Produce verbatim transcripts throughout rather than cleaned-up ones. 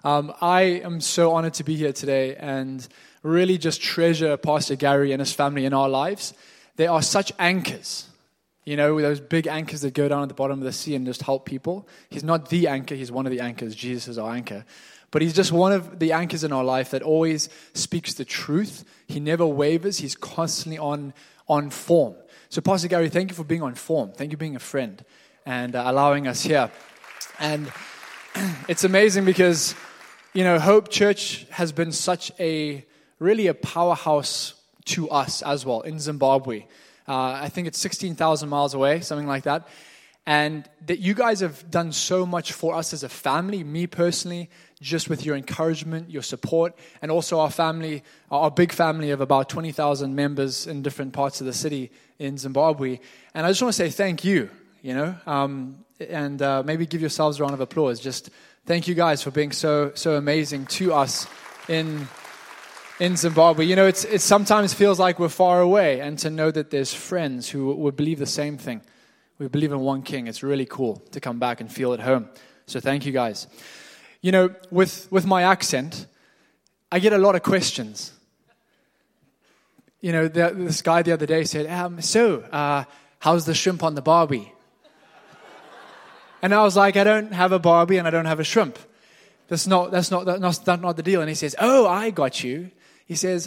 Um, I am so honored to be here today and really just treasure Pastor Gary and his family in our lives. They are such anchors, you know, those big anchors that go down at the bottom of the sea and just help people. He's not the anchor, he's one of the anchors. Jesus is our anchor. But he's just one of the anchors in our life that always speaks the truth. He never wavers. He's constantly on, on form. So Pastor Gary, thank you for being on form. Thank you for being a friend and uh, allowing us here. And it's amazing because, you know, Hope Church has been such a, really a powerhouse to us as well in Zimbabwe. Uh, I think it's sixteen thousand miles away, something like that. And that you guys have done so much for us as a family, me personally, just with your encouragement, your support, and also our family, our big family of about twenty thousand members in different parts of the city in Zimbabwe. And I just want to say thank you, you know, um, and uh, maybe give yourselves a round of applause. Just thank you guys for being so so amazing to us in in Zimbabwe. You know, it's it sometimes feels like we're far away, and to know that there's friends who would believe the same thing. We believe in one King. It's really cool to come back and feel at home. So thank you guys. You know, with, with my accent, I get a lot of questions. You know, the, this guy the other day said, um, so, uh, how's the shrimp on the barbie? And I was like, I don't have a barbie and I don't have a shrimp. That's not, that's not, that's not, that's not the deal. And he says, oh, I got you. He says,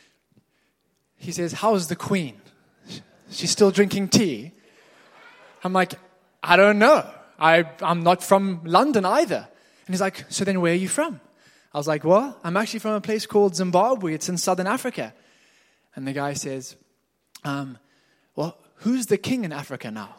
he says, how's the queen? She's still drinking tea? I'm like, I don't know. I, I'm not from London either. And he's like, so then where are you from? I was like, well, I'm actually from a place called Zimbabwe. It's in southern Africa. And the guy says, um, well, who's the king in Africa now?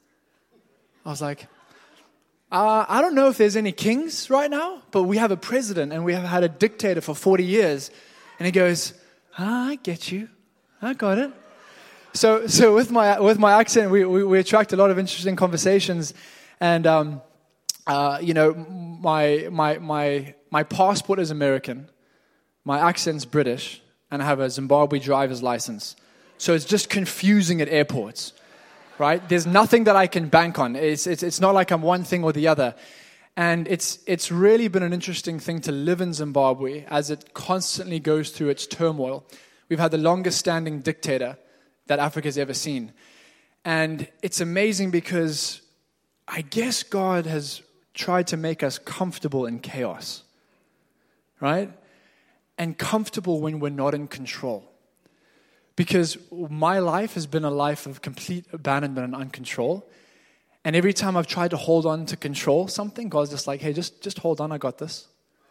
I was like, uh, I don't know if there's any kings right now, but we have a president and we have had a dictator for forty years. And he goes, ah, I get you. I got it. So, so with my with my accent, we, we we attract a lot of interesting conversations, and um, uh, you know, my my my my passport is American, my accent's British, and I have a Zimbabwe driver's license. So it's just confusing at airports, right? There's nothing that I can bank on. It's it's it's not like I'm one thing or the other, and it's it's really been an interesting thing to live in Zimbabwe as it constantly goes through its turmoil. We've had the longest standing dictator that Africa's ever seen. And it's amazing because I guess God has tried to make us comfortable in chaos, right? And comfortable when we're not in control. Because my life has been a life of complete abandonment and uncontrol. And every time I've tried to hold on to control something, God's just like, hey, just, just hold on, I got this.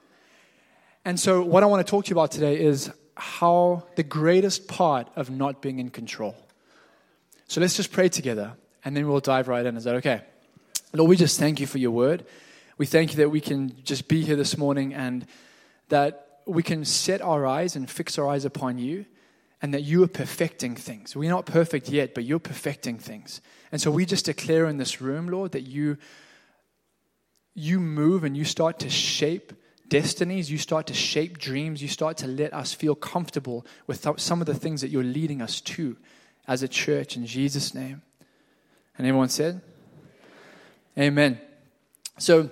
And so what I want to talk to you about today is how the greatest part of not being in control. So let's just pray together, and then we'll dive right in. Is that okay? Lord, we just thank you for your word. We thank you that we can just be here this morning and that we can set our eyes and fix our eyes upon you, and that you are perfecting things. We're not perfect yet, but you're perfecting things. And so we just declare in this room, Lord, that you, you move and you start to shape destinies, you start to shape dreams, you start to let us feel comfortable with some of the things that you're leading us to as a church in Jesus' name. And everyone said? Amen. So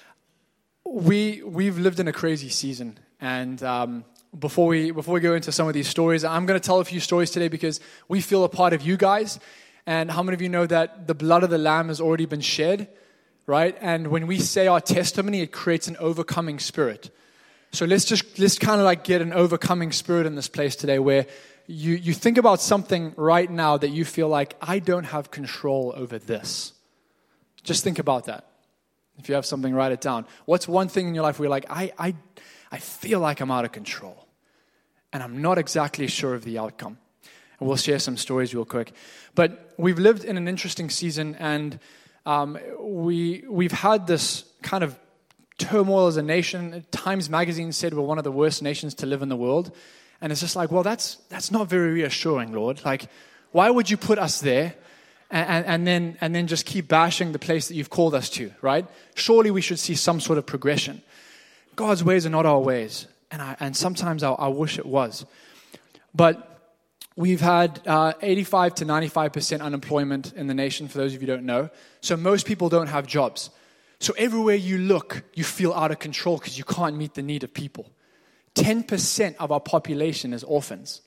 we, we've lived in a crazy season. And um, before we before we go into some of these stories, I'm going to tell a few stories today because we feel a part of you guys. And how many of you know that the blood of the Lamb has already been shed? Right? And when we say our testimony, it creates an overcoming spirit. So let's just, let's kind of like get an overcoming spirit in this place today where you, you think about something right now that you feel like, I don't have control over this. Just think about that. If you have something, write it down. What's one thing in your life where you're like, I, I, I feel like I'm out of control and I'm not exactly sure of the outcome. And we'll share some stories real quick. But we've lived in an interesting season, and Um, we, we've had this kind of turmoil as a nation. Times Magazine said we're one of the worst nations to live in the world. And it's just like, well, that's that's not very reassuring, Lord. Like, why would you put us there and, and, and then and then just keep bashing the place that you've called us to, right? Surely we should see some sort of progression. God's ways are not our ways. And I, and sometimes I, I wish it was. But we've had uh, eighty-five to ninety-five percent unemployment in the nation, for those of you who don't know. So most people don't have jobs. So everywhere you look, you feel out of control because you can't meet the need of people. ten percent of our population is orphans.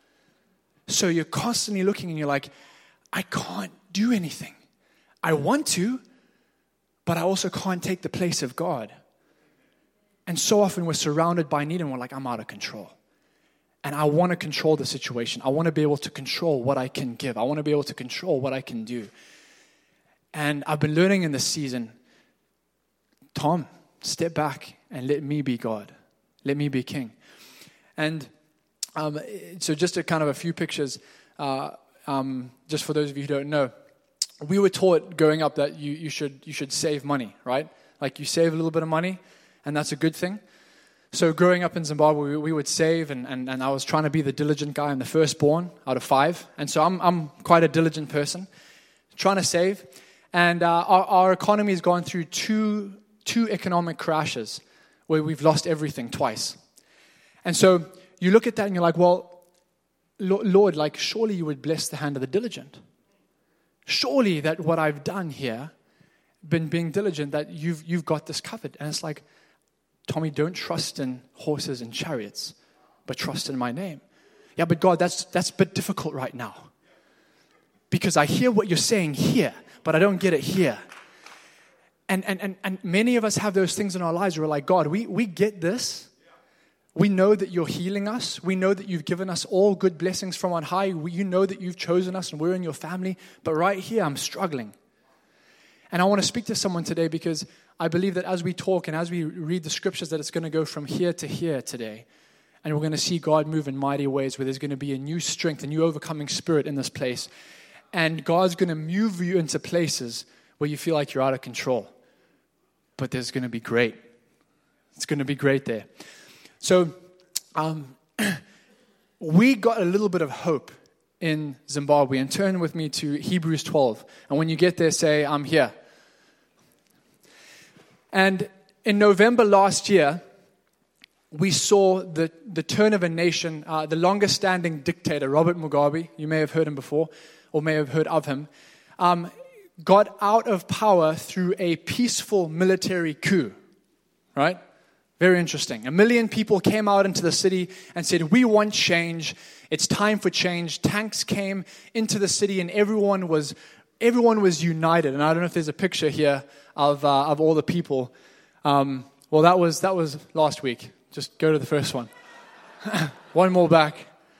So you're constantly looking and you're like, I can't do anything. I want to, but I also can't take the place of God. And so often we're surrounded by need and we're like, I'm out of control. And I want to control the situation. I want to be able to control what I can give. I want to be able to control what I can do. And I've been learning in this season, Tom, step back and let me be God. Let me be king. And um, so just a kind of a few pictures, uh, um, just for those of you who don't know. We were taught growing up that you, you should you should save money, right? Like you save a little bit of money, and that's a good thing. So growing up in Zimbabwe, we, we would save, and, and, and I was trying to be the diligent guy. I'm the firstborn out of five, and so I'm I'm quite a diligent person, trying to save. And uh, our, our economy has gone through two two economic crashes where we've lost everything twice. And so you look at that and you're like, well, Lord, like surely you would bless the hand of the diligent. Surely that what I've done here, been being diligent, that you've you've got this covered. And it's like, Tommy, don't trust in horses and chariots, but trust in my name. Yeah, but God, that's that's a bit difficult right now. Because I hear what you're saying here, but I don't get it here. And and and, and many of us have those things in our lives where we're like, God, we, we get this. We know that you're healing us. We know that you've given us all good blessings from on high. We, you know that you've chosen us and we're in your family. But right here, I'm struggling. And I want to speak to someone today because I believe that as we talk and as we read the scriptures, that it's going to go from here to here today. And we're going to see God move in mighty ways where there's going to be a new strength, a new overcoming spirit in this place. And God's going to move you into places where you feel like you're out of control. But there's going to be great. It's going to be great there. So um, we got a little bit of hope in Zimbabwe. And turn with me to Hebrews twelve. And when you get there, say, I'm here. And in November last year, we saw the, the turn of a nation. Uh, the longest standing dictator, Robert Mugabe, you may have heard him before, or may have heard of him, um, got out of power through a peaceful military coup, right? Very interesting. A million people came out into the city and said, we want change. It's time for change. Tanks came into the city and everyone was everyone was united. And I don't know if there's a picture here of uh, of all the people. Um, well, that was that was last week. Just go to the first one. One more back.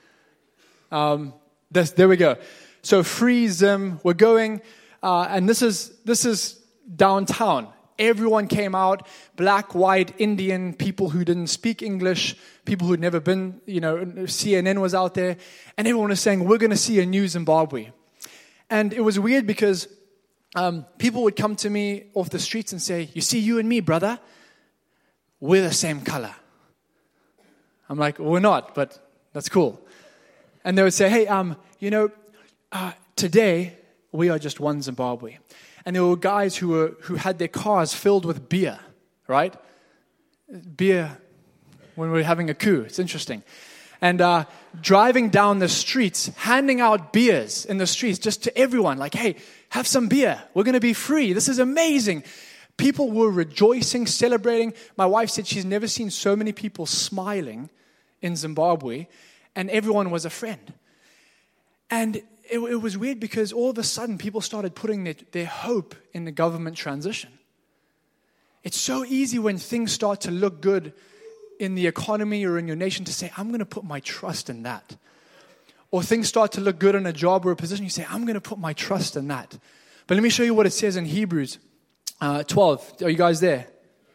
Um, this, there we go. So free Zim. We're going, uh, and this is this is downtown. Everyone came out, black, white, Indian, people who didn't speak English, people who'd never been, you know, C N N was out there, and everyone was saying, we're going to see a new Zimbabwe. And it was weird because um, people would come to me off the streets and say, you see, you and me, brother, we're the same color. I'm like, well, we're not, but that's cool. And they would say, hey, um, you know, uh, today we are just one Zimbabwe. And there were guys who were who had their cars filled with beer, right? Beer when we were having a coup. It's interesting. And uh, driving down the streets, handing out beers in the streets just to everyone. Like, hey, have some beer. We're going to be free. This is amazing. People were rejoicing, celebrating. My wife said she's never seen so many people smiling in Zimbabwe. And everyone was a friend. And It, it was weird because all of a sudden people started putting their, their hope in the government transition. It's so easy when things start to look good in the economy or in your nation to say, I'm going to put my trust in that. Or things start to look good in a job or a position, you say, I'm going to put my trust in that. But let me show you what it says in Hebrews uh, twelve. Are you guys there?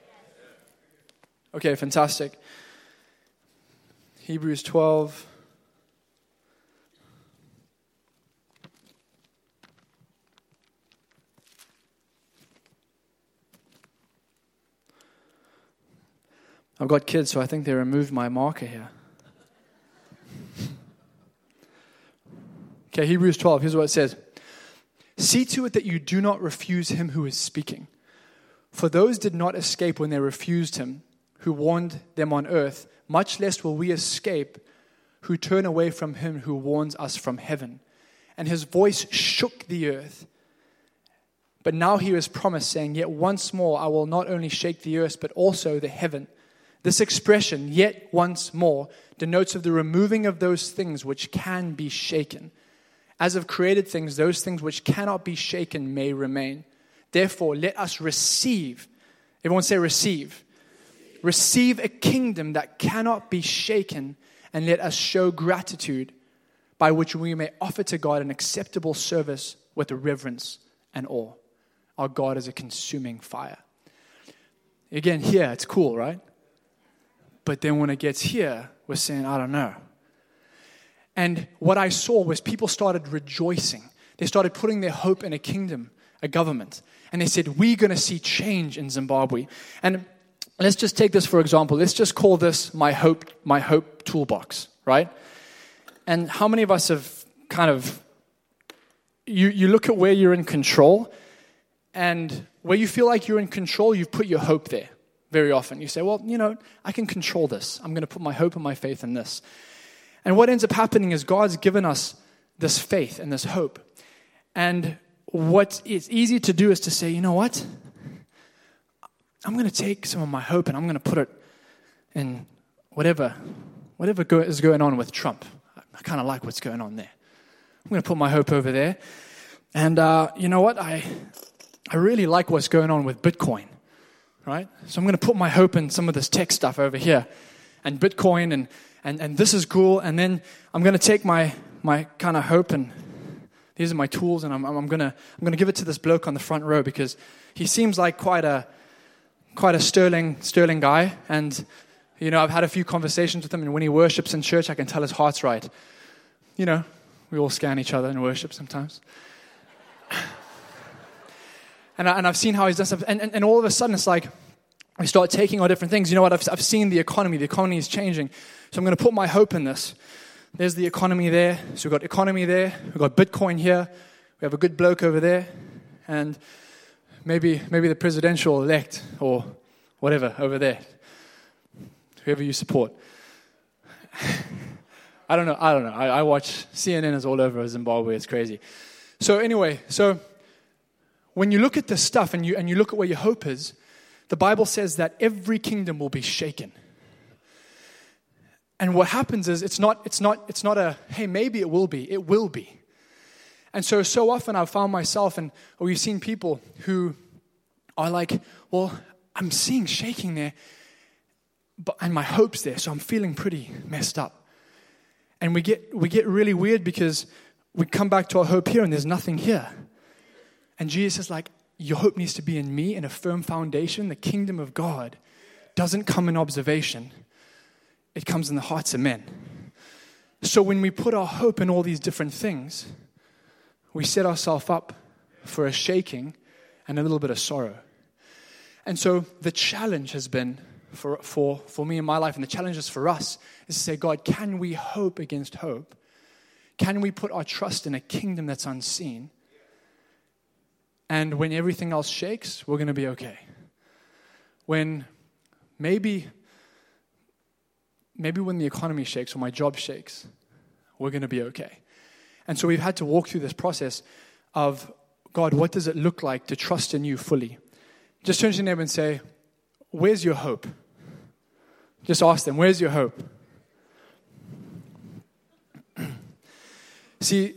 Okay, fantastic. Hebrews twelve. I've got kids, so I think they removed my marker here. Okay, Hebrews twelve, here's what it says. See to it that you do not refuse him who is speaking. For those did not escape when they refused him, who warned them on earth, much less will we escape who turn away from him who warns us from heaven. And his voice shook the earth. But now he was promised, saying, yet once more I will not only shake the earth, but also the heaven. This expression, yet once more, denotes of the removing of those things which can be shaken. As of created things, those things which cannot be shaken may remain. Therefore, let us receive, everyone say receive, receive a kingdom that cannot be shaken, and let us show gratitude by which we may offer to God an acceptable service with reverence and awe. Our God is a consuming fire. Again, here, it's cool, right? But then when it gets here, we're saying, I don't know. And what I saw was people started rejoicing. They started putting their hope in a kingdom, a government. And they said, we're going to see change in Zimbabwe. And let's just take this for example. Let's just call this my hope, my hope toolbox, right? And how many of us have kind of, you, you look at where you're in control, and where you feel like you're in control, you've put your hope there very often. You say, well, you know, I can control this. I'm going to put my hope and my faith in this. And what ends up happening is God's given us this faith and this hope. And what is easy to do is to say, you know what? I'm going to take some of my hope and I'm going to put it in whatever, whatever go- is going on with Trump. I kind of like what's going on there. I'm going to put my hope over there. And uh, you know what? I... I really like what's going on with Bitcoin, right? So I'm going to put my hope in some of this tech stuff over here and Bitcoin, and, and, and this is cool. And then I'm going to take my, my kind of hope, and these are my tools, and I'm, I'm going to I'm going to give it to this bloke on the front row because he seems like quite a quite a sterling sterling guy. And you know, I've had a few conversations with him, and when he worships in church, I can tell his heart's right. You know, we all scan each other in worship sometimes. And, I, and I've seen how he's done stuff. And, and, and all of a sudden, it's like we start taking all different things. You know what? I've, I've seen the economy. The economy is changing. So I'm going to put my hope in this. There's the economy there. So we've got economy there. We've got Bitcoin here. We have a good bloke over there. And maybe maybe the presidential elect or whatever over there. Whoever you support. I don't know. I don't know. I, I watch C N N is all over Zimbabwe. It's crazy. So anyway, so when you look at this stuff and you and you look at where your hope is, the Bible says that every kingdom will be shaken. And what happens is it's not it's not it's not a hey, maybe it will be. It will be. And so so often I've found myself, and or we've seen people who are like, well, I'm seeing shaking there, but and my hope's there, so I'm feeling pretty messed up. And we get we get really weird because we come back to our hope here and there's nothing here. And Jesus is like, your hope needs to be in me, in a firm foundation. The kingdom of God doesn't come in observation. It comes in the hearts of men. So when we put our hope in all these different things, we set ourselves up for a shaking and a little bit of sorrow. And so the challenge has been for, for, for me in my life, and the challenge is for us, is to say, God, can we hope against hope? Can we put our trust in a kingdom that's unseen? And when everything else shakes, we're going to be okay. When maybe, maybe when the economy shakes or my job shakes, we're going to be okay. And so we've had to walk through this process of, God, what does it look like to trust in you fully? Just turn to your neighbor and say, where's your hope? Just ask them, where's your hope? See,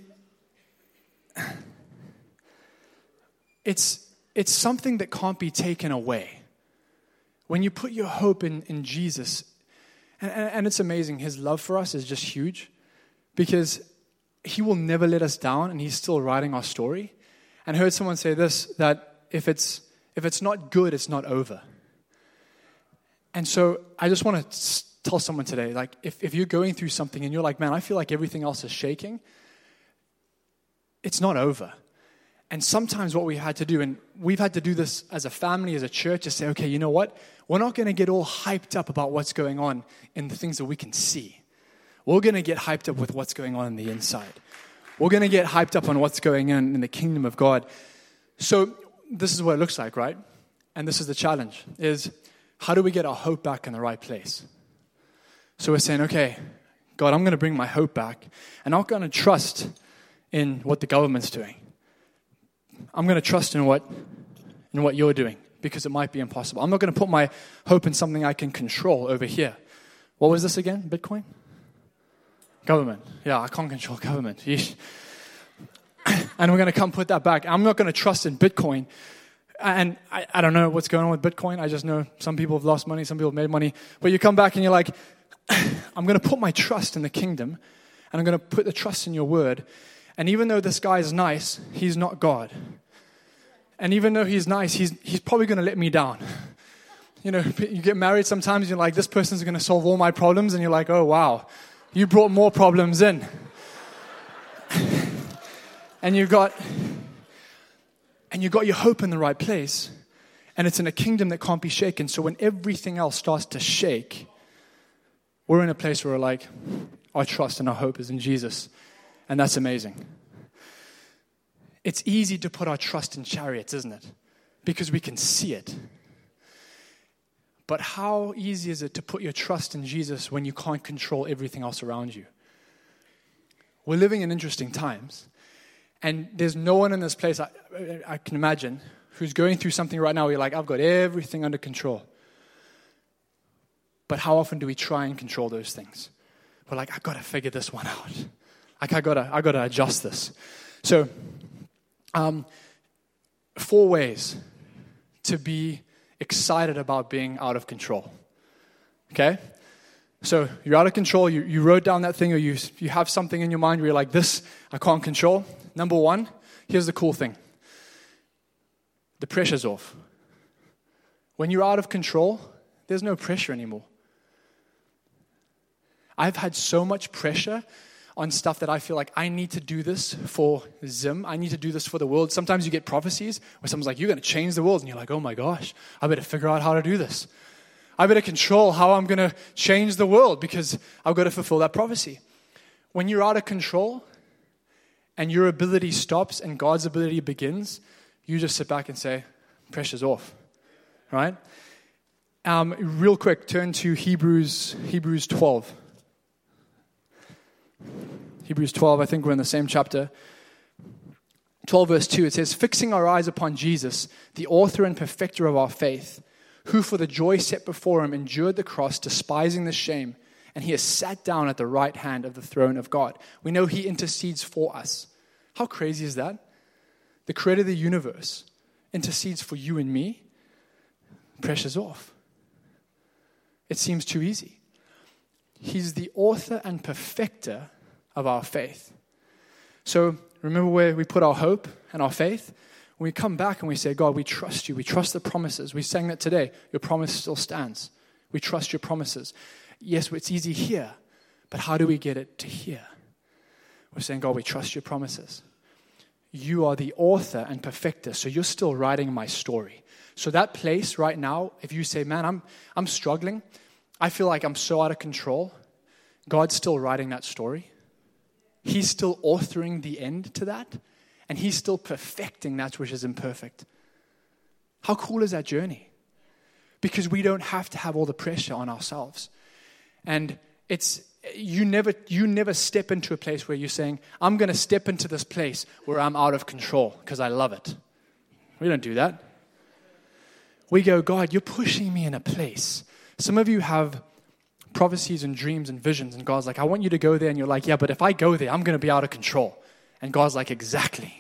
it's it's something that can't be taken away. When you put your hope in, in Jesus, and, and, and it's amazing, his love for us is just huge, because he will never let us down, and he's still writing our story. And I heard someone say this, that if it's if it's not good, it's not over. And so I just want to tell someone today, like, if, if you're going through something and you're like, man, I feel like everything else is shaking, it's not over. And sometimes what we had to do, and we've had to do this as a family, as a church, is say, okay, you know what? We're not going to get all hyped up about what's going on in the things that we can see. We're going to get hyped up with what's going on in the inside. We're going to get hyped up on what's going on in the kingdom of God. So this is what it looks like, right? And this is the challenge, is how do we get our hope back in the right place? So we're saying, okay, God, I'm going to bring my hope back, and I'm not going to trust in what the government's doing. I'm going to trust in what in what you're doing because it might be impossible. I'm not going to put my hope in something I can control over here. What was this again? Bitcoin? Government. Yeah, I can't control government. Yeesh. And we're going to come put that back. I'm not going to trust in Bitcoin. And I, I don't know what's going on with Bitcoin. I just know some people have lost money, some people have made money. But you come back and you're like, I'm going to put my trust in the kingdom, and I'm going to put the trust in your word. And even though this guy is nice, he's not God. And even though he's nice, he's he's probably going to let me down. You know, you get married sometimes, you're like, this person's going to solve all my problems. And you're like, oh, wow, you brought more problems in. And you got... And you got your hope in the right place, and it's in a kingdom that can't be shaken. So when everything else starts to shake, we're in a place where we're like, our trust and our hope is in Jesus. And that's amazing. It's easy to put our trust in chariots, isn't it? Because we can see it. But how easy is it to put your trust in Jesus when you can't control everything else around you? We're living in interesting times. And there's no one in this place, I, I can imagine, who's going through something right now where you're like, I've got everything under control. But how often do we try and control those things? We're like, I've got to figure this one out. Like, I gotta, I gotta adjust this. So, um, four ways to be excited about being out of control. Okay? So you're out of control, you, you wrote down that thing, or you you have something in your mind where you're like, this, I can't control. Number one, here's the cool thing. The pressure's off. When you're out of control, there's no pressure anymore. I've had so much pressure on stuff that I feel like I need to do this for Zim. I need to do this for the world. Sometimes you get prophecies where someone's like, you're going to change the world. And you're like, oh my gosh, I better figure out how to do this. I better control how I'm going to change the world because I've got to fulfill that prophecy. When you're out of control and your ability stops and God's ability begins, you just sit back and say, pressure's off, right? Um, real quick, turn to Hebrews, Hebrews twelve. Hebrews twelve, I think we're in the same chapter. twelve verse two, it says, fixing our eyes upon Jesus, the author and perfecter of our faith, who for the joy set before him endured the cross, despising the shame, and he has sat down at the right hand of the throne of God. We know he intercedes for us. How crazy is that? The creator of the universe intercedes for you and me. Pressure's off. It seems too easy. He's the author and perfecter of our faith. So remember where we put our hope and our faith? When we come back and we say, God, we trust you. We trust the promises. We sang that today. Your promise still stands. We trust your promises. Yes, it's easy here, but how do we get it to here? We're saying, God, we trust your promises. You are the author and perfecter, so you're still writing my story. So that place right now, if you say, man, I'm I'm struggling, I feel like I'm so out of control, God's still writing that story. He's still authoring the end to that. And he's still perfecting that which is imperfect. How cool is that journey? Because we don't have to have all the pressure on ourselves. And it's you never you never step into a place where you're saying, I'm going to step into this place where I'm out of control because I love it. We don't do that. We go, God, you're pushing me in a place. Some of you have prophecies and dreams and visions, and God's like, I want you to go there. And you're like, yeah, but if I go there, I'm going to be out of control. And God's like, exactly.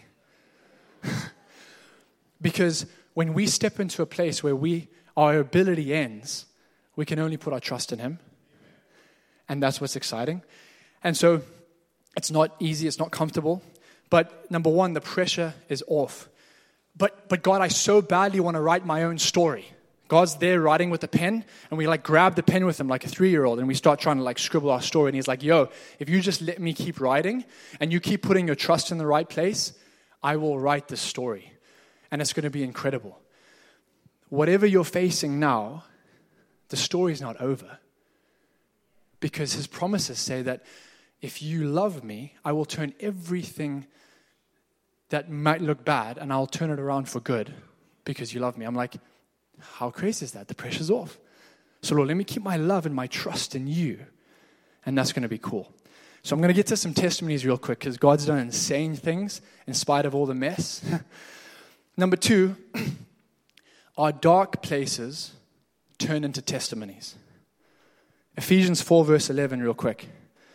Because when we step into a place where we our ability ends, we can only put our trust in him. And that's what's exciting. And so it's not easy, it's not comfortable. But number one, the pressure is off. But but God, I so badly want to write my own story. God's there writing with a pen, and we like grab the pen with him like a three-year-old, and we start trying to like scribble our story. And he's like, yo, if you just let me keep writing, and you keep putting your trust in the right place, I will write this story. And it's going to be incredible. Whatever you're facing now, the story's not over. Because his promises say that if you love me, I will turn everything that might look bad, and I'll turn it around for good because you love me. I'm like, how crazy is that? The pressure's off. So Lord, let me keep my love and my trust in you. And that's going to be cool. So I'm going to get to some testimonies real quick because God's done insane things in spite of all the mess. Number two, our dark places turn into testimonies. Ephesians four, verse eleven, real quick.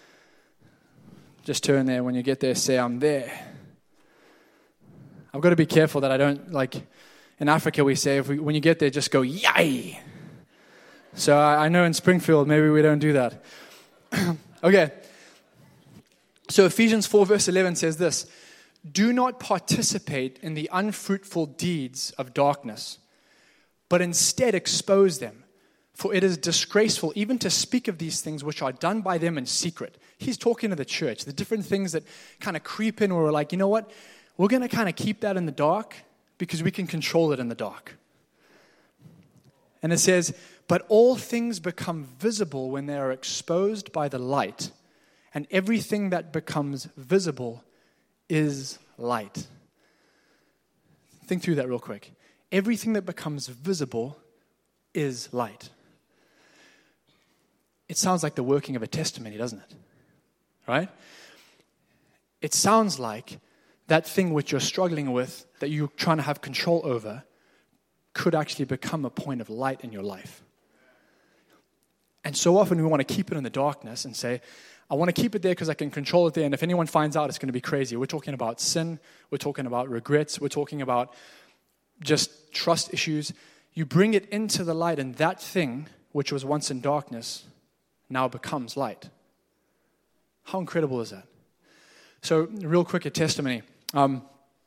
Just turn there. When you get there, say, I'm there. I've got to be careful that I don't, like, in Africa we say, if we, when you get there, just go, yay. So I, I know in Springfield, maybe we don't do that. Okay. So Ephesians four, verse eleven says this, do not participate in the unfruitful deeds of darkness, but instead expose them. For it is disgraceful even to speak of these things which are done by them in secret. He's talking to the church, the different things that kind of creep in where we're like, you know what? We're going to kind of keep that in the dark because we can control it in the dark. And it says, but all things become visible when they are exposed by the light, and everything that becomes visible is light. Think through that real quick. Everything that becomes visible is light. It sounds like the working of a testimony, doesn't it? Right? It sounds like that thing which you're struggling with, that you're trying to have control over, could actually become a point of light in your life. And so often we want to keep it in the darkness and say, I want to keep it there because I can control it there, and if anyone finds out, it's going to be crazy. We're talking about sin. We're talking about regrets. We're talking about just trust issues. You bring it into the light, and that thing, which was once in darkness, now becomes light. How incredible is that? So, real quick, a testimony. Um,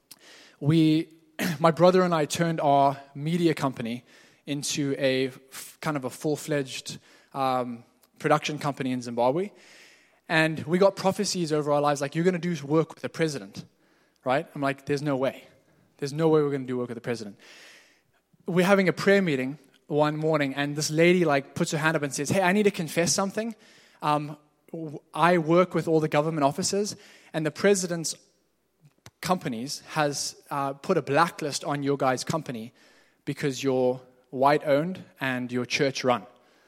we, my brother and I turned our media company into a f- kind of a full-fledged um, production company in Zimbabwe. And we got prophecies over our lives like, you're going to do work with the president, right? I'm like, there's no way. There's no way we're going to do work with the president. We're having a prayer meeting one morning, and this lady like puts her hand up and says, hey, I need to confess something. Um, I work with all the government officers, and the president's companies has uh, put a blacklist on your guys' company because you're white-owned and you're church-run.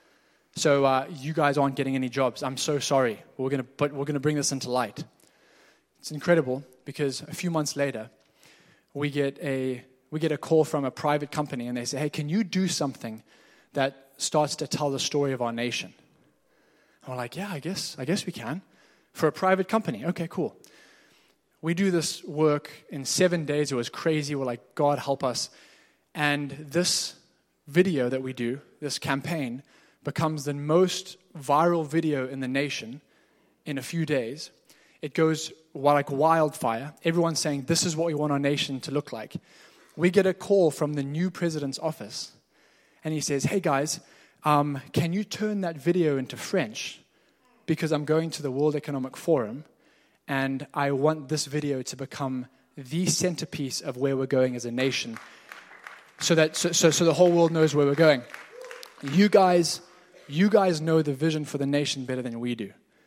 So uh, you guys aren't getting any jobs. I'm so sorry. We're gonna, but we're gonna bring this into light. It's incredible because a few months later, we get a we get a call from a private company, and they say, "Hey, can you do something that starts to tell the story of our nation?" And we're like, "Yeah, I guess I guess we can." For a private company, okay, cool. We do this work in seven days. It was crazy. We're like, God help us. And this video that we do, this campaign, becomes the most viral video in the nation in a few days. It goes like wildfire. Everyone's saying, this is what we want our nation to look like. We get a call from the new president's office, and he says, hey guys, um, can you turn that video into French? Because I'm going to the World Economic Forum, and I want this video to become the centerpiece of where we're going as a nation, so that so, so, so the whole world knows where we're going. You guys, you guys know the vision for the nation better than we do.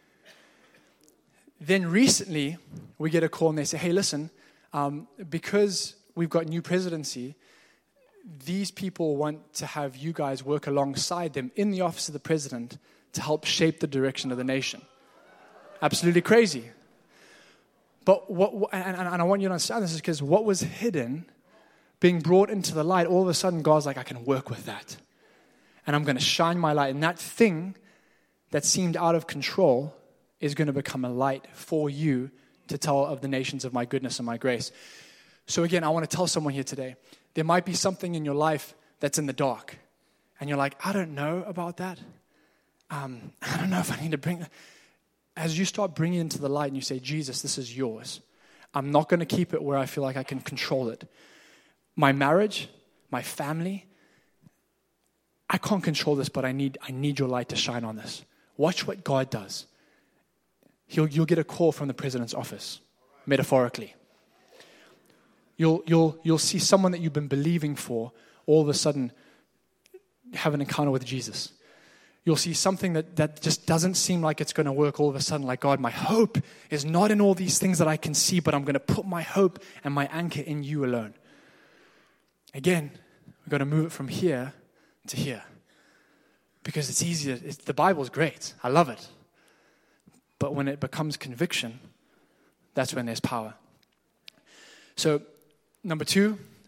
Then recently, we get a call and they say, hey, listen, um, because we've got new presidency, these people want to have you guys work alongside them in the office of the president to help shape the direction of the nation. Absolutely crazy. But what, and, and I want you to understand this is because what was hidden, being brought into the light, all of a sudden God's like, I can work with that. And I'm going to shine my light. And that thing that seemed out of control is going to become a light for you to tell of the nations of my goodness and my grace. So again, I want to tell someone here today, there might be something in your life that's in the dark. And you're like, I don't know about that. Um, I don't know if I need to bring that. As you start bringing it into the light and you say, Jesus, this is yours. I'm not going to keep it where I feel like I can control it. My marriage, my family, I can't control this, but I need I need your light to shine on this. Watch what God does. He'll, you'll get a call from the president's office, metaphorically. You'll, you'll, you'll see someone that you've been believing for all of a sudden have an encounter with Jesus. You'll see something that, that just doesn't seem like it's going to work all of a sudden. Like, God, my hope is not in all these things that I can see, but I'm going to put my hope and my anchor in you alone. Again, we've got to move it from here to here. Because it's easier. It's, the Bible's great. I love it. But when it becomes conviction, that's when there's power. So, number two,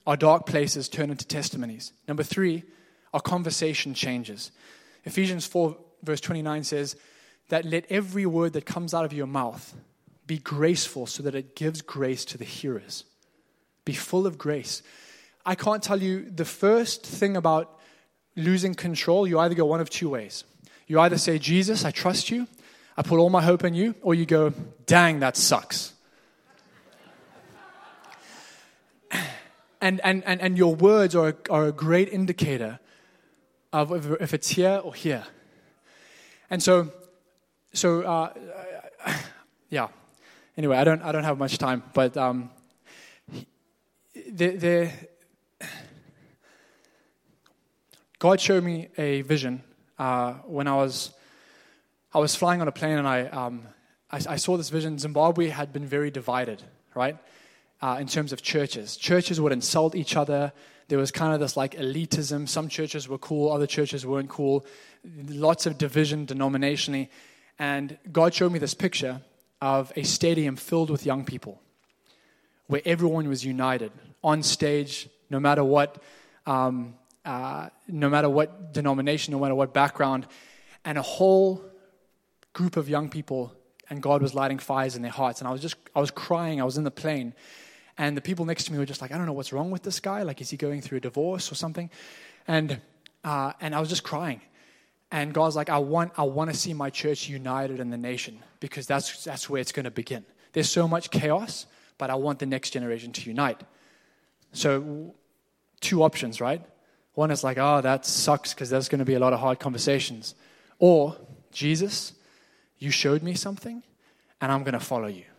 Our dark places turn into testimonies. Number three, our conversation changes. Ephesians four, verse twenty-nine says that let every word that comes out of your mouth be graceful so that it gives grace to the hearers. Be full of grace. I can't tell you the first thing about losing control. You either go one of two ways. You either say, Jesus, I trust you. I put all my hope in you. Or you go, dang, that sucks. And, and, and, and your words are, are a great indicator of if, if it's here or here. And so, so uh, yeah. Anyway, I don't I don't have much time, but um, the, the, God showed me a vision uh, when I was I was flying on a plane, and I, um, I I saw this vision. Zimbabwe had been very divided, right? Uh, in terms of churches. Churches would insult each other. There was kind of this like elitism. Some churches were cool, other churches weren't cool. Lots of division denominationally. And God showed me this picture of a stadium filled with young people where everyone was united on stage, no matter what, um, uh, no matter what denomination, no matter what background, and a whole group of young people, and God was lighting fires in their hearts. And I was just, I was crying. I was in the plane. And the people next to me were just like, I don't know what's wrong with this guy. Like, is he going through a divorce or something? And uh, and I was just crying. And God's like, I want I want to see my church united in the nation, because that's that's where it's going to begin. There's so much chaos, but I want the next generation to unite. So two options, right? One is like, oh, that sucks because there's going to be a lot of hard conversations. Or, Jesus, you showed me something, and I'm going to follow you.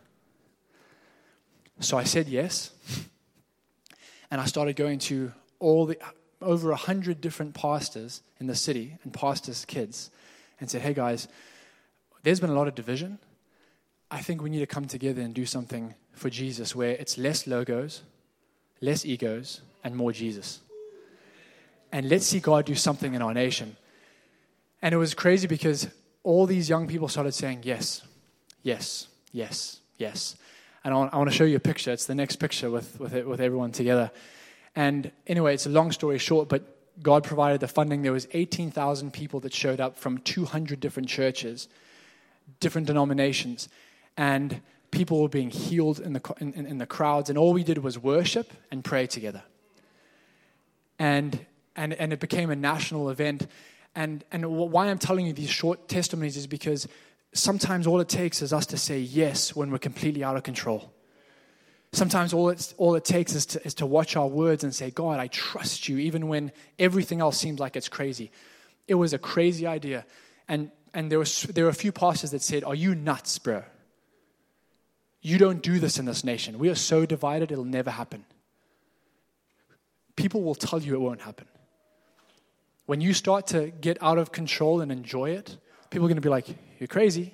So I said yes, and I started going to all the over a hundred different pastors in the city and pastors' kids, and said, "Hey guys, there's been a lot of division. I think we need to come together and do something for Jesus, where it's less logos, less egos, and more Jesus. And let's see God do something in our nation." And it was crazy because all these young people started saying yes, yes, yes, yes. And I want, I want to show you a picture. It's the next picture with with, it, with everyone together. And anyway, it's a long story short, but God provided the funding. There was eighteen thousand people that showed up from two hundred different churches, different denominations. And people were being healed in the in, in the crowds. And all we did was worship and pray together. And and and it became a national event. And and why I'm telling you these short testimonies is because sometimes all it takes is us to say yes when we're completely out of control. Sometimes all it's all it takes is to is to watch our words and say, God, I trust you, even when everything else seems like it's crazy. It was a crazy idea. And and there was there were a few pastors that said, are you nuts, bro? You don't do this in this nation. We are so divided, it'll never happen. People will tell you it won't happen. When you start to get out of control and enjoy it, people are going to be like, you're crazy.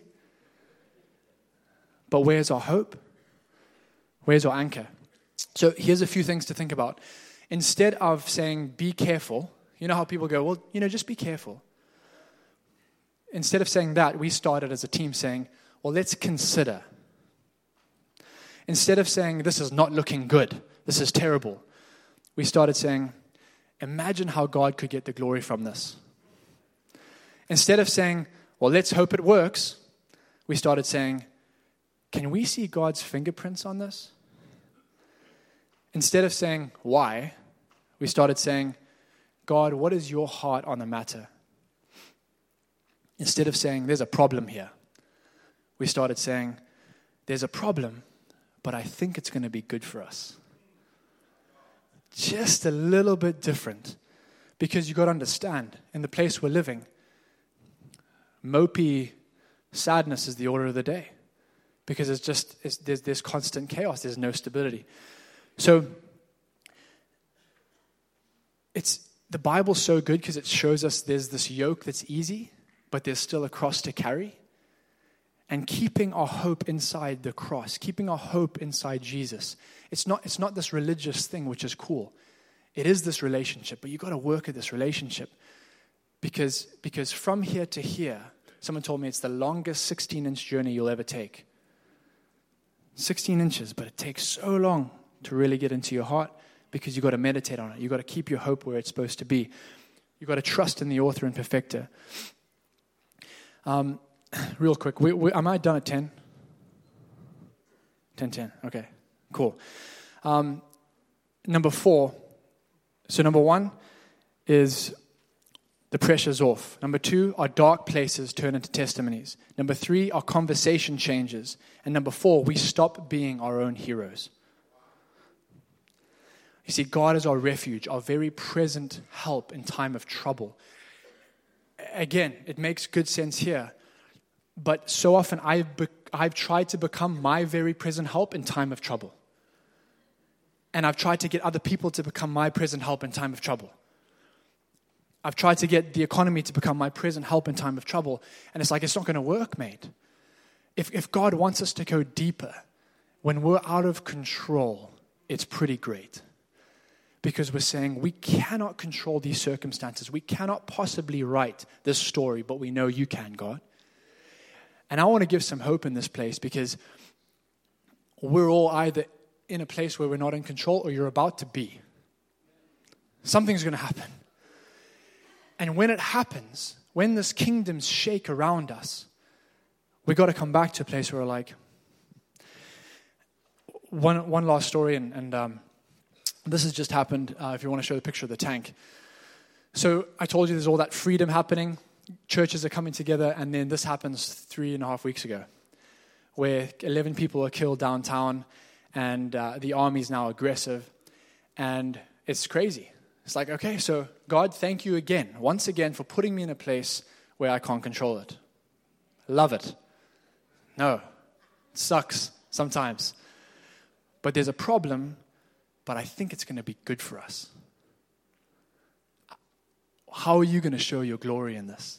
But where's our hope? Where's our anchor? So here's a few things to think about. Instead of saying, be careful, you know how people go, well, you know, just be careful. Instead of saying that, we started as a team saying, well, let's consider. Instead of saying, this is not looking good, this is terrible, we started saying, imagine how God could get the glory from this. Instead of saying, well, let's hope it works, we started saying, can we see God's fingerprints on this? Instead of saying, why, we started saying, God, what is your heart on the matter? Instead of saying, there's a problem here, we started saying, there's a problem, but I think it's going to be good for us. Just a little bit different. Because you've got to understand, in the place we're living, mopey sadness is the order of the day. Because it's just, it's, there's, there's constant chaos. There's no stability. So, it's the Bible's so good because it shows us there's this yoke that's easy, but there's still a cross to carry. And keeping our hope inside the cross, keeping our hope inside Jesus. It's not, it's not this religious thing, which is cool. It is this relationship, but you've got to work at this relationship. Because, because from here to here, someone told me it's the longest sixteen-inch journey you'll ever take. sixteen inches, but it takes so long to really get into your heart because you've got to meditate on it. You've got to keep your hope where it's supposed to be. You've got to trust in the author and perfecter. Um, real quick, we, we, am I done at ten? ten ten, okay, cool. Um, number four, so number one is the pressure's off. Number two, our dark places turn into testimonies. Number three, our conversation changes. And number four, we stop being our own heroes. You see, God is our refuge, our very present help in time of trouble. Again, it makes good sense here. But so often I've, be- I've tried to become my very present help in time of trouble. And I've tried to get other people to become my present help in time of trouble. I've tried to get the economy to become my present help in time of trouble. And it's like, it's not going to work, mate. If, if God wants us to go deeper, when we're out of control, it's pretty great. Because we're saying we cannot control these circumstances. We cannot possibly write this story, but we know you can, God. And I want to give some hope in this place because we're all either in a place where we're not in control or you're about to be. Something's going to happen. And when it happens, when this kingdoms shake around us, we got to come back to a place where we're like, one one last story, and, and um, this has just happened, uh, if you want to show the picture of the tank. So I told you there's all that freedom happening. Churches are coming together, and then this happens three and a half weeks ago, where eleven people are killed downtown, and uh, the army's now aggressive, and it's crazy. It's like, okay, so God, thank you again, once again, for putting me in a place where I can't control it. Love it. No, it sucks sometimes. But there's a problem, but I think it's going to be good for us. How are you going to show your glory in this?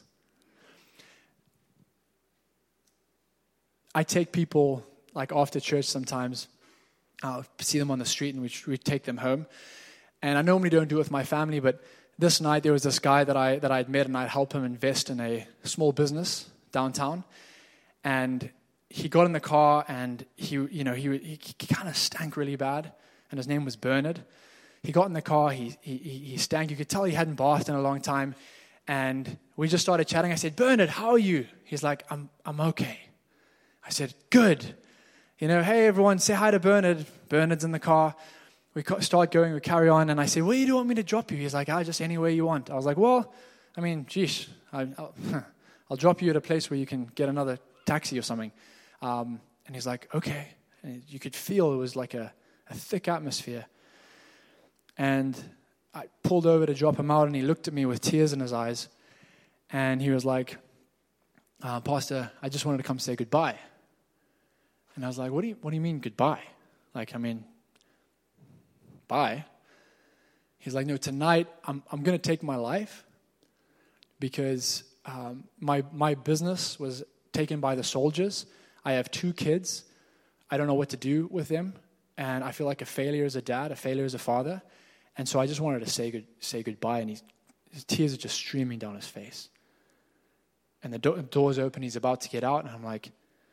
I take people, like after church sometimes, I'll see them on the street and we, we take them home. And I normally don't do it with my family, but this night there was this guy that I that I'd met, and I'd help him invest in a small business downtown. And he got in the car, and he, you know, he he, he kind of stank really bad. And his name was Bernard. He got in the car. He he he stank. You could tell he hadn't bathed in a long time. And we just started chatting. I said, Bernard, how are you? He's like, I'm I'm okay. I said, good. You know, hey everyone, say hi to Bernard. Bernard's in the car. We start going, we carry on, and I say, where do you want me to drop you? He's like, ah, just anywhere you want. I was like, well, I mean, geesh, I, I'll, I'll drop you at a place where you can get another taxi or something. Um, and he's like, okay. And you could feel it was like a, a thick atmosphere. And I pulled over to drop him out, and he looked at me with tears in his eyes. And he was like, uh, Pastor, I just wanted to come say goodbye. And I was like, what do you, what do you mean goodbye? Like, I mean... Bye. He's like, no, tonight I'm I'm going to take my life because um, my my business was taken by the soldiers. I have two kids. I don't know what to do with them, and I feel like a failure as a dad, a failure as a father, and so I just wanted to say good say goodbye. And he's, his tears are just streaming down his face. And the do- door's open. He's about to get out, and I'm like,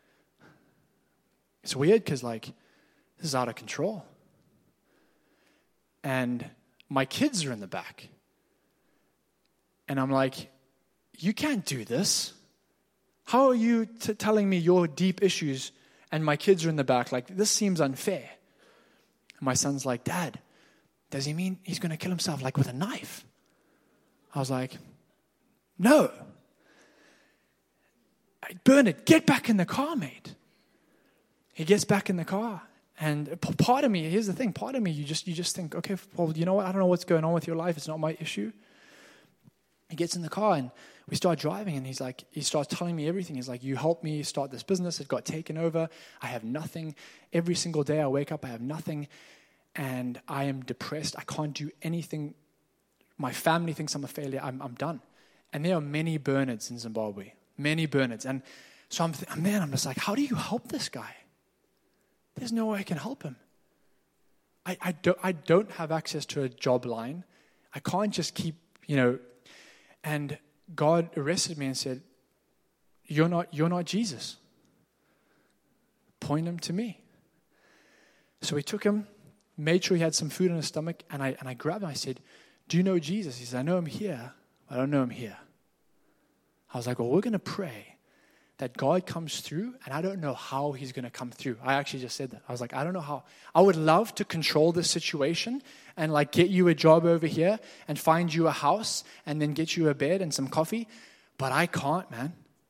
it's weird because like this is out of control. And my kids are in the back. And I'm like, you can't do this. How are you t- telling me your deep issues and my kids are in the back? Like, this seems unfair. And my son's like, Dad, does he mean he's going to kill himself like with a knife? I was like, no. Bernard, get back in the car, mate. He gets back in the car. And part of me, here's the thing, part of me, you just you just think, okay, well, you know what, I don't know what's going on with your life, it's not my issue. He gets in the car and we start driving, and he's like, he starts telling me everything. He's like, you helped me start this business, it got taken over, I have nothing. Every single day I wake up, I have nothing, and I am depressed, I can't do anything. My family thinks I'm a failure, I'm, I'm done. And there are many Bernards in Zimbabwe, many Bernards. And so I'm, th- man, I'm just like, how do you help this guy? There's no way I can help him. I, I, don't, I don't have access to a job line. I can't just keep, you know. And God arrested me and said, you're not, you're not Jesus. Point him to me. So we took him made sure he had some food in his stomach, and I and I grabbed him. I said, do you know Jesus? He said, I know him here. I don't know him here. I was like, well, we're going to pray that God comes through, and I don't know how he's going to come through. I actually just said that. I was like, I don't know how. I would love to control this situation and like get you a job over here and find you a house and then get you a bed and some coffee, but I can't, man.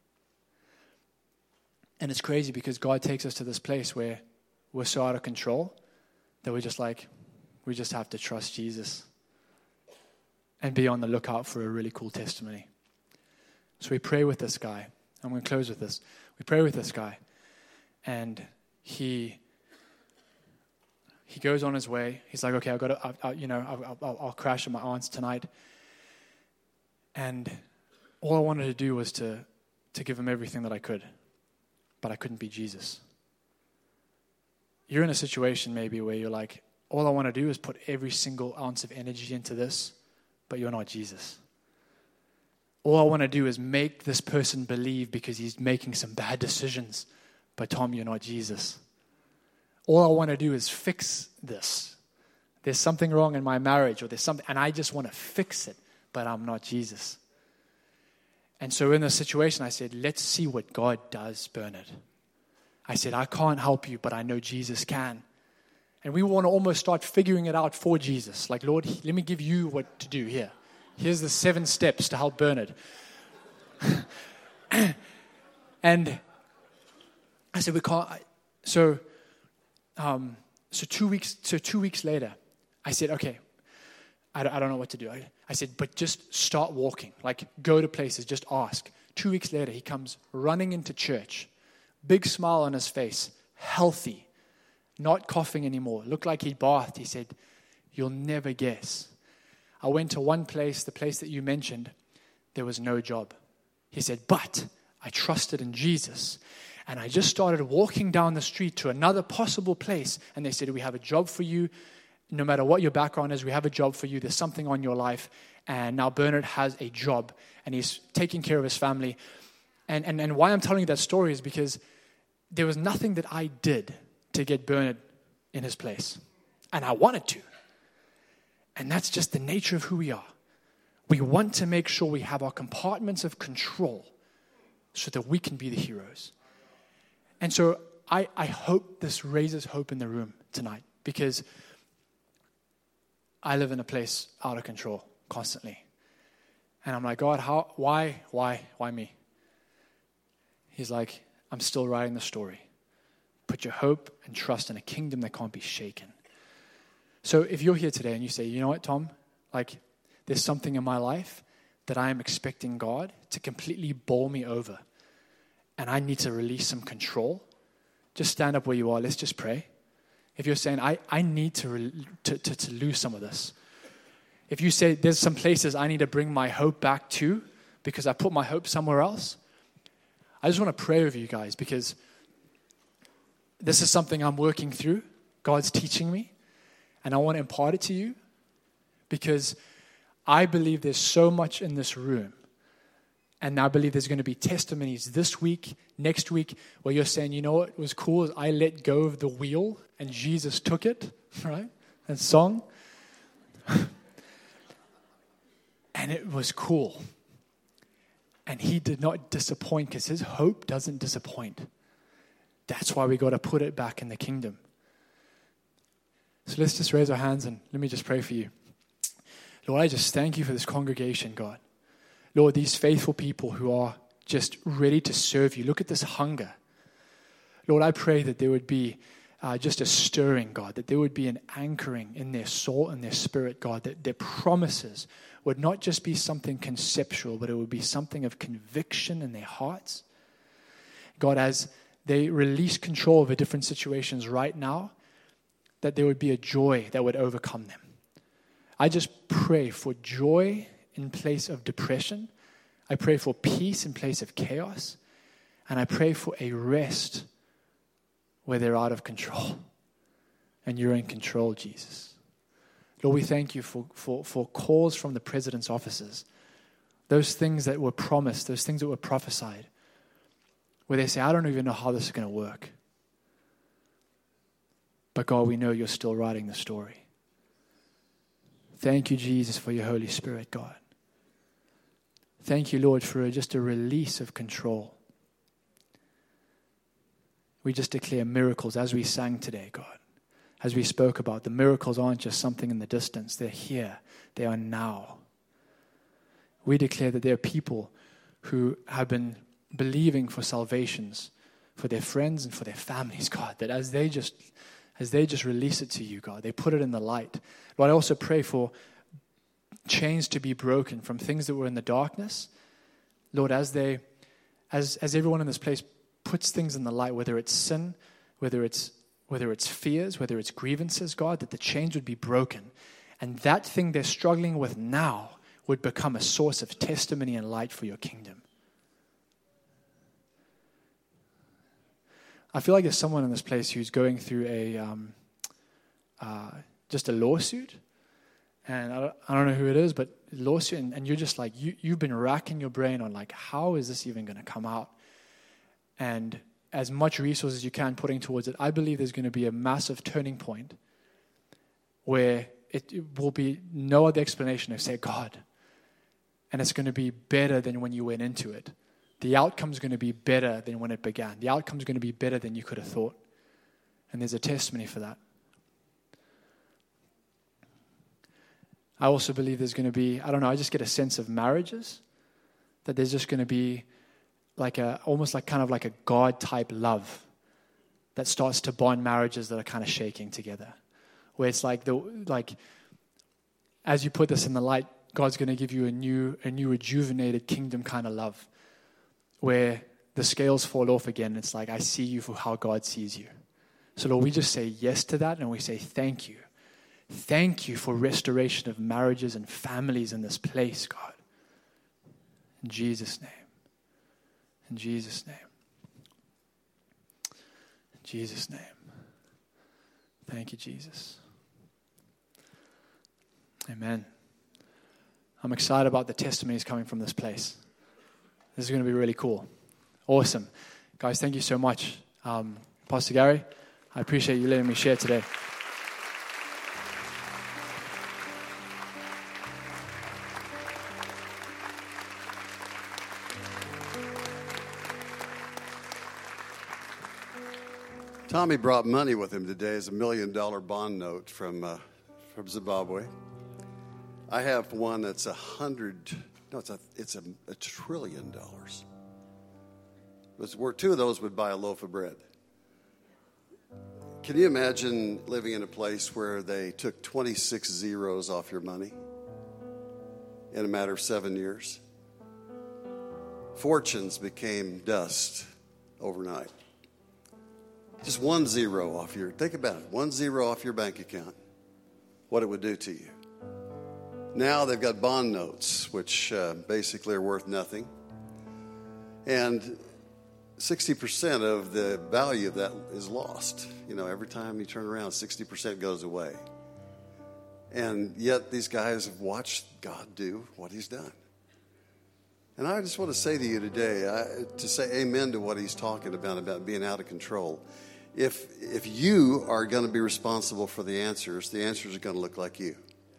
And it's crazy because God takes us to this place where we're so out of control that we're just like, we just have to trust Jesus and be on the lookout for a really cool testimony. So we pray with this guy. I'm going to close with this. We pray with this guy, and he he goes on his way. He's like, okay, I've got to, I, I, you know, I'll, I'll, I'll crash at my aunt's tonight. And all I wanted to do was to to give him everything that I could, but I couldn't be Jesus. You're in a situation maybe where you're like, all I want to do is put every single ounce of energy into this, but you're not Jesus. All I want to do is make this person believe because he's making some bad decisions. But Tom, you're not Jesus. All I want to do is fix this. There's something wrong in my marriage, or there's something, and I just want to fix it, but I'm not Jesus. And so in this situation, I said, let's see what God does, Bernard. I said, I can't help you, but I know Jesus can. And we want to almost start figuring it out for Jesus. Like, Lord, let me give you what to do here. Here's the seven steps to help Bernard. And I said, we can't. So, um, so two weeks. So two weeks later, I said, okay, I don't, I don't know what to do. I, I said, but just start walking. Like, go to places. Just ask. Two weeks later, he comes running into church, big smile on his face, healthy, not coughing anymore. Looked like he'd bathed. He said, you'll never guess. I went to one place, the place that you mentioned, there was no job. He said, but I trusted in Jesus. And I just started walking down the street to another possible place. And they said, we have a job for you. No matter what your background is, we have a job for you. There's something on your life. And now Bernard has a job. And he's taking care of his family. And, and, and why I'm telling you that story is because there was nothing that I did to get Bernard in his place. And I wanted to. And that's just the nature of who we are. We want to make sure we have our compartments of control so that we can be the heroes. And so I, I hope this raises hope in the room tonight, because I live in a place out of control constantly. And I'm like, God, how, why, why, why me? He's like, I'm still writing the story. Put your hope and trust in a kingdom that can't be shaken. So if you're here today and you say, you know what, Tom, like there's something in my life that I am expecting God to completely bowl me over, and I need to release some control, just stand up where you are. Let's just pray. If you're saying, I, I need to, re- to, to, to lose some of this. If you say there's some places I need to bring my hope back to because I put my hope somewhere else, I just want to pray with you guys, because this is something I'm working through. God's teaching me. And I want to impart it to you, because I believe there's so much in this room. And I believe there's going to be testimonies this week, next week, where you're saying, you know what was cool is I let go of the wheel and Jesus took it, right? That song. And it was cool. And he did not disappoint, because his hope doesn't disappoint. That's why we got to put it back in the kingdom. So let's just raise our hands and let me just pray for you. Lord, I just thank you for this congregation, God. Lord, these faithful people who are just ready to serve you. Look at this hunger. Lord, I pray that there would be uh, just a stirring, God, that there would be an anchoring in their soul and their spirit, God, that their promises would not just be something conceptual, but it would be something of conviction in their hearts. God, as they release control over different situations right now, that there would be a joy that would overcome them. I just pray for joy in place of depression. I pray for peace in place of chaos. And I pray for a rest where they're out of control. And you're in control, Jesus. Lord, we thank you for, for, for calls from the president's offices. Those things that were promised, those things that were prophesied, where they say, I don't even know how this is going to work. But God, we know you're still writing the story. Thank you, Jesus, for your Holy Spirit, God. Thank you, Lord, for just a release of control. We just declare miracles as we sang today, God. As we spoke about, the miracles aren't just something in the distance. They're here. They are now. We declare that there are people who have been believing for salvations for their friends and for their families, God, that as they just as they just release it to you, God, they put it in the light. Lord, I also pray for chains to be broken from things that were in the darkness. Lord, as they as as everyone in this place puts things in the light, whether it's sin, whether it's whether it's fears, whether it's grievances, God, that the chains would be broken. And that thing they're struggling with now would become a source of testimony and light for your kingdom. I feel like there's someone in this place who's going through a um, uh, just a lawsuit, and I don't, I don't know who it is, but lawsuit, and, and you're just like you you've been racking your brain on like, how is this even going to come out? And as much resources as you can putting towards it, I believe there's going to be a massive turning point where it, it will be no other explanation of say God, and it's going to be better than when you went into it. The outcome's going to be better than when it began. The outcome's going to be better than you could have thought. And there's a testimony for that. I also believe there's going to be, I don't know, I just get a sense of marriages, that there's just going to be like a, almost like kind of like a God-type love that starts to bond marriages that are kind of shaking together. Where it's like, the like as you put this in the light, God's going to give you a new, a new rejuvenated kingdom kind of love, where the scales fall off again. It's like, I see you for how God sees you. So Lord, we just say yes to that, and we say thank you. Thank you for restoration of marriages and families in this place, God. In Jesus' name. In Jesus' name. In Jesus' name. Thank you, Jesus. Amen. I'm excited about the testimonies coming from this place. This is going to be really cool. Awesome. Guys, thank you so much. Um, Pastor Gary, I appreciate you letting me share today. Tommy brought money with him today as a million dollar bond note from uh, from Zimbabwe. I have one that's a hundred. No, it's a it's a, a trillion dollars. It's worth two of those would buy a loaf of bread. Can you imagine living in a place where they took twenty-six zeros off your money in a matter of seven years? Fortunes became dust overnight. Just one zero off your, think about it, one zero off your bank account, what it would do to you. Now they've got bond notes, which uh, basically are worth nothing. And sixty percent of the value of that is lost. You know, every time you turn around, sixty percent goes away. And yet these guys have watched God do what he's done. And I just want to say to you today, I, to say amen to what he's talking about, about being out of control. If, if you are going to be responsible for the answers, the answers are going to look like you.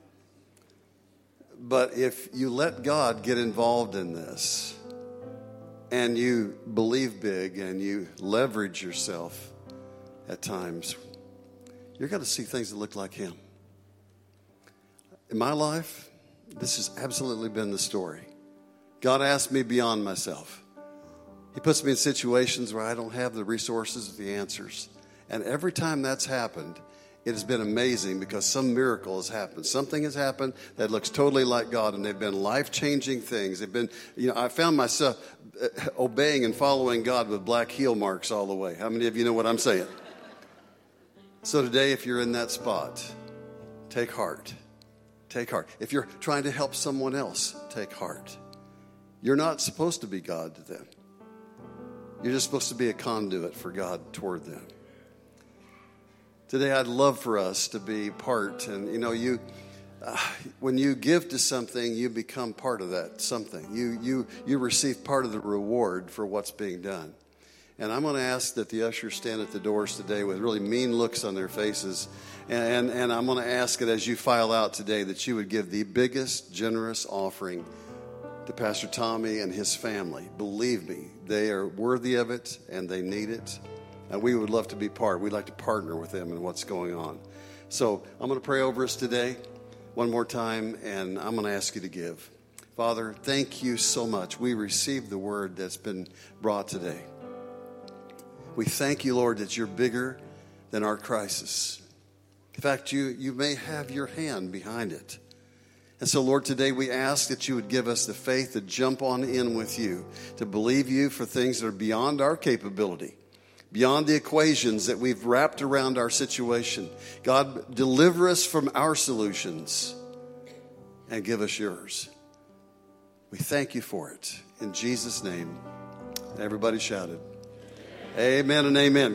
But if you let God get involved in this and you believe big and you leverage yourself at times, you're going to see things that look like him. In my life, this has absolutely been the story. God asked me beyond myself. He puts me in situations where I don't have the resources or the answers. And every time that's happened, it has been amazing because some miracle has happened. Something has happened that looks totally like God, and they've been life-changing things. They've been, you know, I found myself obeying and following God with black heel marks all the way. How many of you know what I'm saying? So today, if you're in that spot, take heart. Take heart. If you're trying to help someone else, take heart. You're not supposed to be God to them. You're just supposed to be a conduit for God toward them. Today, I'd love for us to be part. And, you know, you uh, when you give to something, you become part of that something. You, you, you receive part of the reward for what's being done. And I'm going to ask that the ushers stand at the doors today with really mean looks on their faces. And, and, and I'm going to ask it as you file out today that you would give the biggest generous offering to Pastor Tommy and his family. Believe me, they are worthy of it and they need it. And we would love to be part. We'd like to partner with them in what's going on. So I'm going to pray over us today one more time, and I'm going to ask you to give. Father, thank you so much. We received the word that's been brought today. We thank you, Lord, that you're bigger than our crisis. In fact, you, you may have your hand behind it. And so, Lord, today we ask that you would give us the faith to jump on in with you, to believe you for things that are beyond our capability, beyond the equations that we've wrapped around our situation. God, deliver us from our solutions and give us yours. We thank you for it. In Jesus' name, everybody shouted, amen and amen.